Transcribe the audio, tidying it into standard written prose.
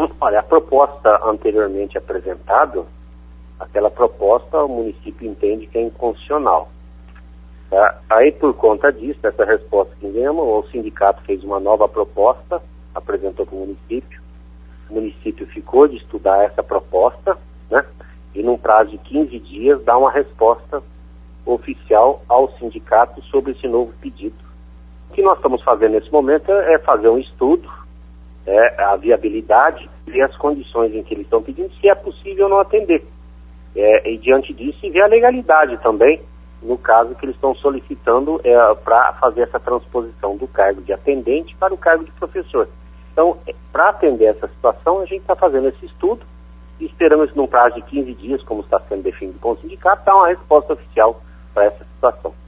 Olha, a proposta anteriormente apresentada, aquela proposta o município entende que é inconstitucional. Tá? Aí, por conta disso, essa resposta que enviamos, o sindicato fez uma nova proposta, apresentou para o município ficou de estudar essa proposta, né? E num prazo de 15 dias dá uma resposta oficial ao sindicato sobre esse novo pedido. O que nós estamos fazendo nesse momento é fazer um estudo, a viabilidade e as condições em que eles estão pedindo, se é possível não atender. E diante disso, ver a legalidade também, no caso que eles estão solicitando para fazer essa transposição do cargo de atendente para o cargo de professor. Então, para atender essa situação, a gente está fazendo esse estudo e esperamos, num prazo de 15 dias, como está sendo definido com o sindicato, dar uma resposta oficial para essa situação.